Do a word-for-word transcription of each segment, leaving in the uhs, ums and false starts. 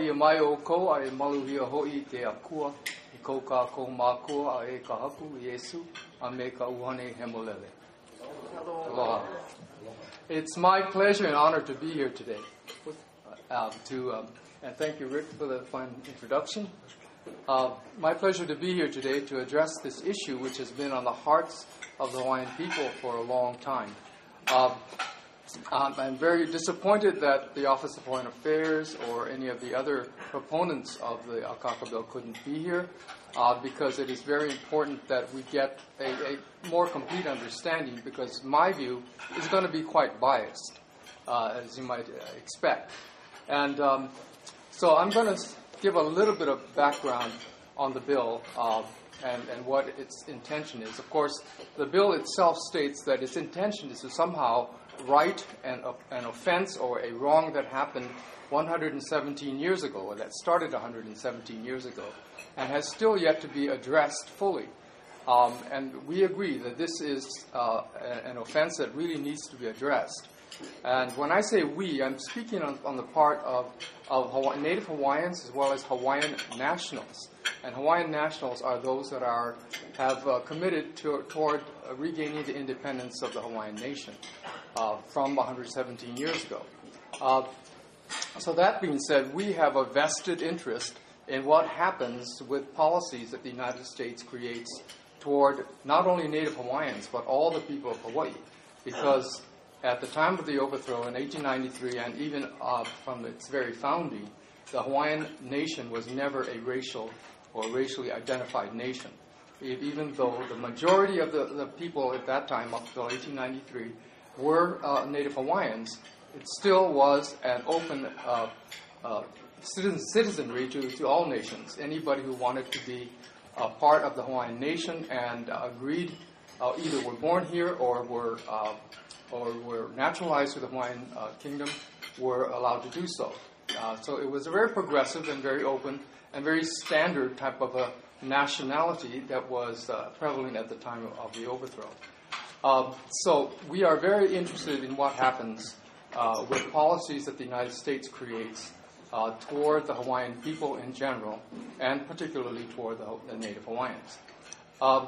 i mai o ko ai maluhia hoi te akua I ko ka ko mākua a e ka haku Yesu a me ka uhane hemolele. Aloha. It's my pleasure and honor to be here today. Uh, to um, and thank you, Rick, for the fine introduction. Uh, my pleasure to be here today to address this issue, which has been on the hearts of the Hawaiian people for a long time. Uh, Um, I'm very disappointed that the Office of Foreign Affairs or any of the other proponents of the Akaka bill couldn't be here uh, because it is very important that we get a, a more complete understanding, because my view is going to be quite biased, uh, as you might uh, expect. And um, so I'm going to give a little bit of background on the bill uh, and, and what its intention is. Of course, the bill itself states that its intention is to somehow right an, an offense or a wrong that happened one hundred seventeen years ago, or that started one hundred seventeen years ago, and has still yet to be addressed fully. Um, and we agree that this is uh, an offense that really needs to be addressed. And when I say we, I'm speaking on, on the part of, of Hawaii, Native Hawaiians as well as Hawaiian nationals. And Hawaiian nationals are those that are have uh, committed to, toward uh, regaining the independence of the Hawaiian nation uh, from one hundred seventeen years ago. Uh, so that being said, we have a vested interest in what happens with policies that the United States creates toward not only Native Hawaiians, but all the people of Hawaii. Because at the time of the overthrow in eighteen ninety-three, and even uh, from its very founding, the Hawaiian nation was never a racial or racially identified nation. Even though the majority of the, the people at that time, up until eighteen ninety-three, were uh, Native Hawaiians, it still was an open uh, uh, citizen, citizenry to, to all nations. Anybody who wanted to be a part of the Hawaiian nation and uh, agreed, uh, either were born here or were uh, or were naturalized to the Hawaiian uh, kingdom, were allowed to do so. Uh, so it was a very progressive and very open and very standard type of a nationality that was uh, prevalent at the time of, of the overthrow. Uh, so we are very interested in what happens uh, with policies that the United States creates uh, toward the Hawaiian people in general, and particularly toward the, the Native Hawaiians. Uh,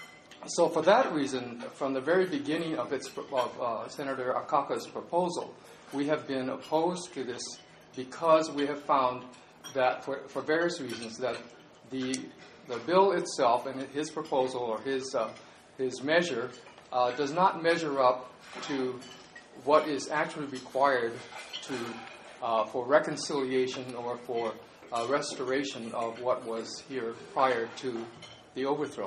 so for that reason, from the very beginning of, its, of uh, Senator Akaka's proposal, we have been opposed to this because we have found that for, for various reasons that the the bill itself and his proposal or his uh, his measure uh, does not measure up to what is actually required to uh, for reconciliation or for uh, restoration of what was here prior to the overthrow.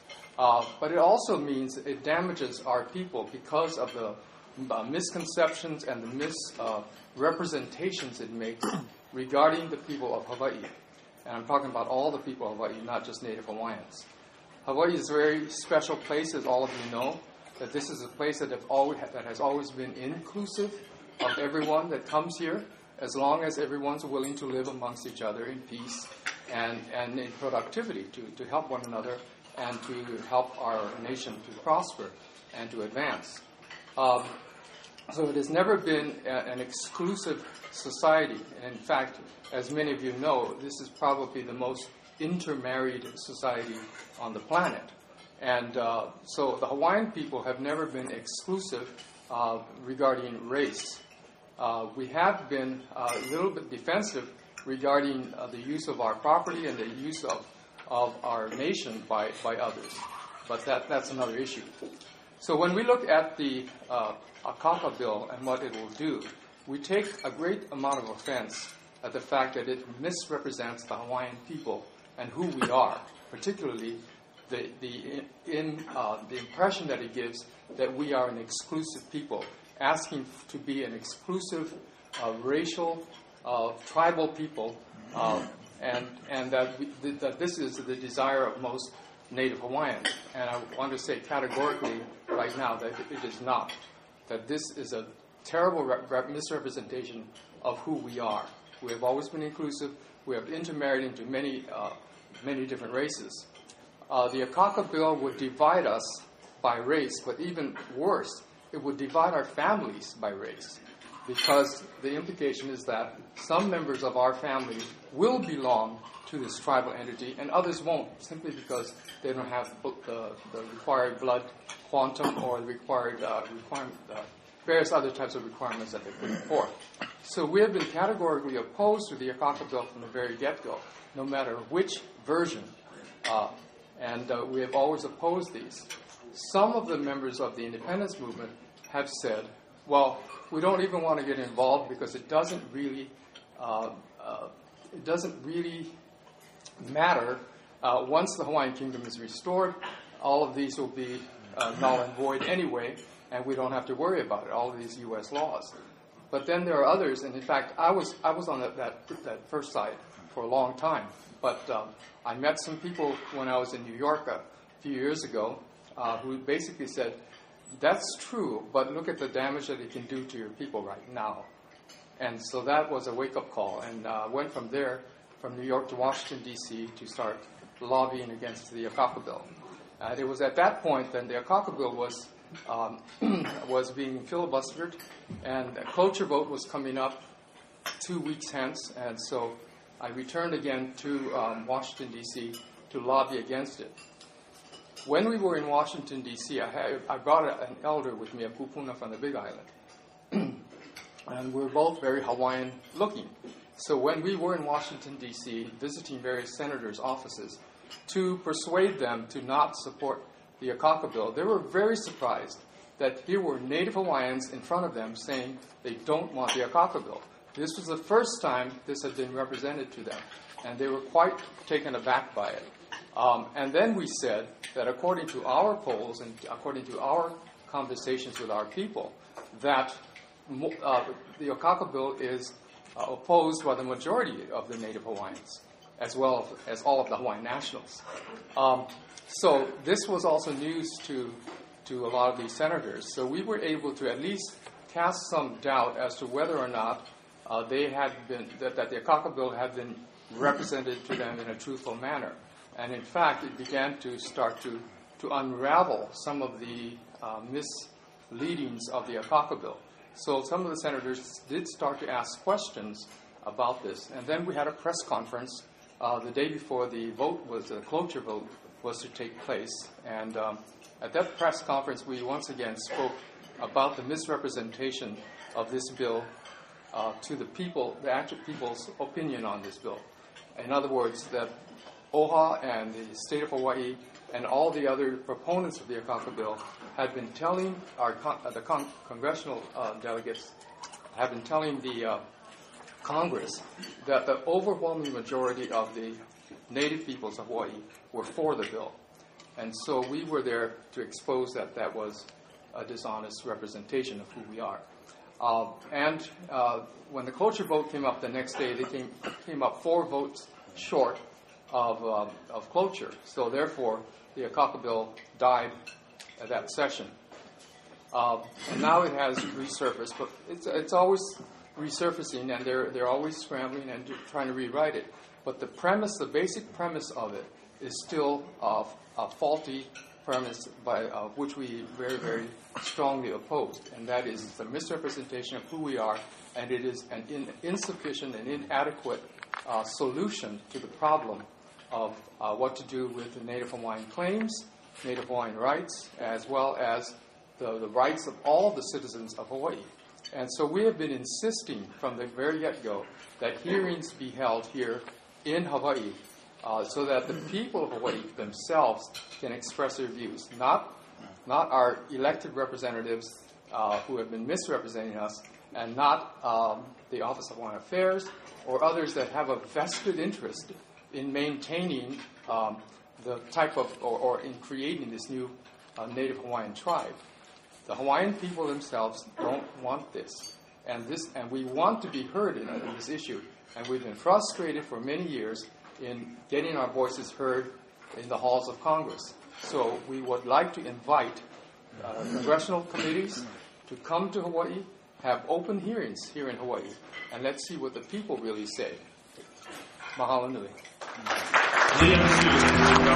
Uh, but it also means it damages our people because of the uh, misconceptions and the misrepresentations uh, it makes regarding the people of Hawaii. And I'm talking about all the people of Hawaii, not just Native Hawaiians. Hawaii is a very special place, as all of you know, that this is a place that, have always, that has always been inclusive of everyone that comes here, as long as everyone's willing to live amongst each other in peace and, and in productivity, to, to help one another and to help our nation to prosper and to advance. Um, so it has never been a, an exclusive society. And in fact, as many of you know, this is probably the most intermarried society on the planet. And uh, so the Hawaiian people have never been exclusive uh, regarding race. Uh, we have been uh, a little bit defensive regarding uh, the use of our property and the use of, of our nation by, by others. But that, that's another issue. So when we look at the uh, Akaka bill and what it will do, we take a great amount of offense at the fact that it misrepresents the Hawaiian people and who we are, particularly the the in uh, the impression that it gives that we are an exclusive people, asking to be an exclusive uh, racial, uh, tribal people, uh, and and that we, that this is the desire of most Native Hawaiians. And I want to say categorically right now that it is not. That this is a terrible re- re- misrepresentation of who we are. We have always been inclusive. We have intermarried into many, uh, many different races. Uh, the Akaka bill would divide us by race, but even worse, it would divide our families by race. because the implication is that some members of our family will belong to this tribal entity and others won't, simply because they don't have the, the required blood quantum or the required uh, requirement, uh, various other types of requirements that they put forth. So we have been categorically opposed to the Akaka bill from the very get-go, no matter which version, uh, and uh, we have always opposed these. Some of the members of the independence movement have said, well, we don't even want to get involved because it doesn't really, uh, uh, it doesn't really matter. Uh, once the Hawaiian Kingdom is restored, all of these will be uh, null and void anyway, and we don't have to worry about it, all of these U S laws. But then there are others, and in fact, I was I was on that, that, that first side for a long time. But um, I met some people when I was in New York a few years ago uh, who basically said, that's true, but look at the damage that it can do to your people right now. And so that was a wake-up call, and uh, went from there, from New York to Washington, D C, to start lobbying against the Akaka bill. Uh, it was at that point that the Akaka bill was um, was being filibustered, and a cloture vote was coming up two weeks hence, and so I returned again to um, Washington, D C to lobby against it. When we were in Washington, D C, I, had, I brought a, an elder with me, a Pupuna from the Big Island, and we were both very Hawaiian-looking. So when we were in Washington, D C, visiting various senators' offices to persuade them to not support the Akaka bill, they were very surprised that here were Native Hawaiians in front of them saying they don't want the Akaka bill. This was the first time this had been represented to them, and they were quite taken aback by it. Um, and then we said that according to our polls and according to our conversations with our people, that uh, the Akaka bill is uh, opposed by the majority of the Native Hawaiians, as well as all of the Hawaiian nationals. Um, so this was also news to to a lot of these senators. So we were able to at least cast some doubt as to whether or not uh, they had been that, that the Akaka bill had been represented to them in a truthful manner. And in fact, it began to start to, to unravel some of the uh, misleadings of the Akaka bill. So some of the senators did start to ask questions about this. And then we had a press conference uh, the day before the vote was, the cloture vote was to take place. And um, at that press conference, we once again spoke about the misrepresentation of this bill uh, to the people, the actual people's opinion on this bill. In other words, that O H A and the state of Hawaii and all the other proponents of the Akaka bill had been telling our con- uh, the con- congressional uh, delegates, had been telling the uh, Congress that the overwhelming majority of the native peoples of Hawaii were for the bill. And so we were there to expose that that was a dishonest representation of who we are. Uh, and uh, when the cloture vote came up the next day, they came, came up four votes short of, uh, of cloture. So therefore, the Akaka bill died at that session. Uh, and now it has resurfaced, but it's, it's always resurfacing, and they're, they're always scrambling and trying to rewrite it. But the premise, the basic premise of it is still uh, a faulty premise by uh, which we very, very strongly opposed, and that is the misrepresentation of who we are, and it is an in, insufficient and inadequate uh, solution to the problem of uh, what to do with the Native Hawaiian claims, Native Hawaiian rights, as well as the, the rights of all the citizens of Hawaii. And so we have been insisting from the very get-go that hearings be held here in Hawaii uh, so that the people of Hawaii themselves can express their views, not, not our elected representatives uh, who have been misrepresenting us, and not um, the Office of Hawaiian Affairs or others that have a vested interest in maintaining um, the type of, or, or in creating this new uh, Native Hawaiian tribe. The Hawaiian people themselves don't want this, and this, and we want to be heard in, in this issue. And we've been frustrated for many years in getting our voices heard in the halls of Congress. So we would like to invite uh, congressional committees to come to Hawaii, have open hearings here in Hawaii, and let's see what the people really say. Mahalo nui.